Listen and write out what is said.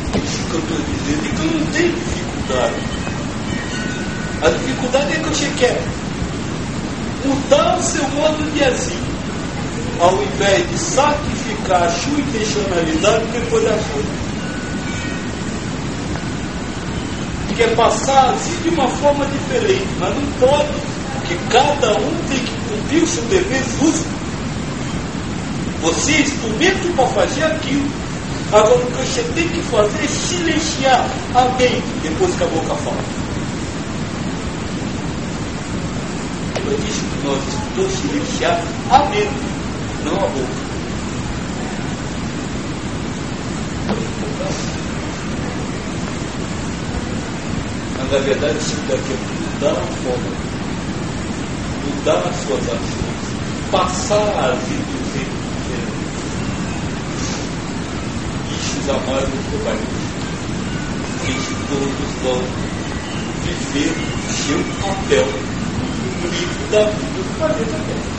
Isso que eu estou dizendo é que eu não tenho dificuldade. A dificuldade é que você quer mudar o seu modo de agir, ao invés de sacrificar a sua intencionalidade depois da sua. Quer passar a agir de uma forma diferente, mas não pode, porque cada um tem que cumprir o seu dever justo. Você é instrumento para fazer aquilo. Agora o que você tem que fazer é silenciar a mente depois que a boca fala. Eu disse que nós estudamos silenciar a mente, não a boca. Mas na verdade isso daqui é mudar a forma, mudar as suas ações, passar a agir do jeito diferente. Isso jamais nos vai. Isso todos vão viver o seu papel no livro da vida do planeta Terra.